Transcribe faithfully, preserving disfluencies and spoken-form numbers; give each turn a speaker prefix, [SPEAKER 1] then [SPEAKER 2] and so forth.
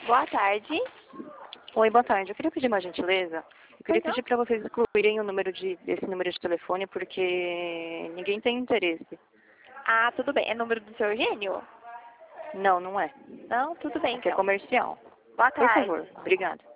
[SPEAKER 1] Boa tarde.
[SPEAKER 2] Oi, boa tarde. Eu queria pedir uma gentileza. Eu queria
[SPEAKER 1] Pois não?
[SPEAKER 2] pedir para vocês excluírem o número de, esse número de telefone porque ninguém tem interesse.
[SPEAKER 1] Ah, tudo bem. É número do seu Eugênio?
[SPEAKER 2] Não, não é.
[SPEAKER 1] Não, tudo bem
[SPEAKER 2] Aqui é
[SPEAKER 1] então.
[SPEAKER 2] comercial.
[SPEAKER 1] Boa
[SPEAKER 2] Por
[SPEAKER 1] tarde.
[SPEAKER 2] favor. Obrigada.